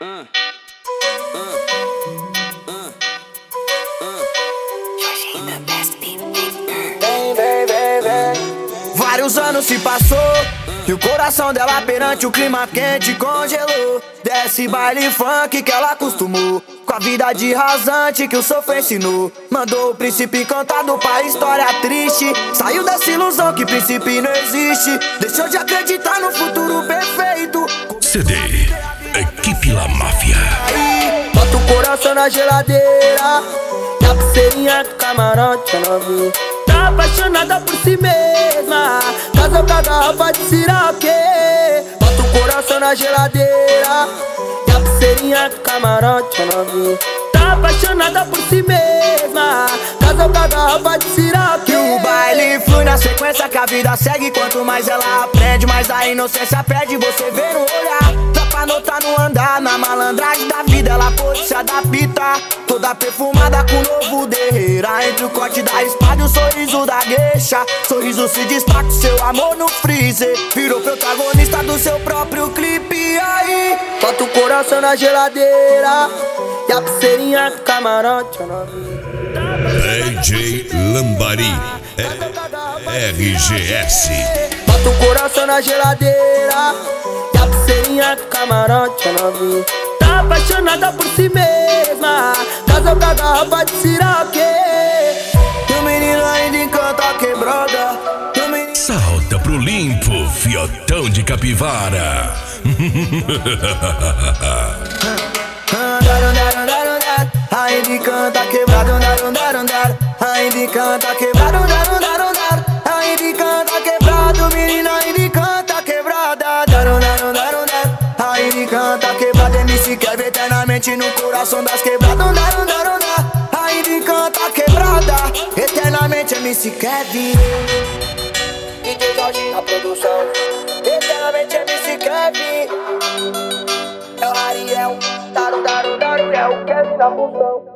Vários anos se passou e o coração dela perante o clima quente congelou. Desce baile funk que ela acostumou, com a vida de rasante que o sofá ensinou. Mandou o príncipe encantado pra história triste. Saiu dessa ilusão que príncipe não existe. Deixou de acreditar no futuro perfeito. CD Equipe La Máfia. Bota o coração na geladeira e a pulseirinha do camarote novinha. Tá apaixonada por si mesma, casou com a garrafa de siroque. Bota o coração na geladeira e a pulseirinha do camarote novinha. Tá apaixonada por si mesma, casou com a garrafa de siroque. E o baile flui na sequência que a vida segue. Quanto mais ela aprende, mais a inocência perde. Você vê no olhar, dá pra notar no andar. Na malandragem da vida ela pôde se adaptar. Toda perfumada com novo derreira. Entre o corte da espada e o sorriso da gueixa. Sorriso se destaca, seu amor no freezer. Virou protagonista do seu próprio clipe. Aí, bota o coração na geladeira e a pulseirinha do camarote novinha. DJ Lambari RGS. Bota o coração na geladeira e a pulseirinha do camarote novinha. Tá apaixonada por si mesma, casou com a garrafa de siroque. E o menino ainda encanta a quebrada. Salta pro limpo, fiotão de capivara. Ainda encanta quebrado, ainda encanta quebrado, ainda encanta quebrado, menina ainda encanta quebrada, ainda encanta quebrada, MC Kevin eternamente no coração das quebradas, ainda encanta quebrada, eternamente MC Kevin, DJ Jorge na produção, eternamente MC Kevin, é o Ariel, é o Kevin na função.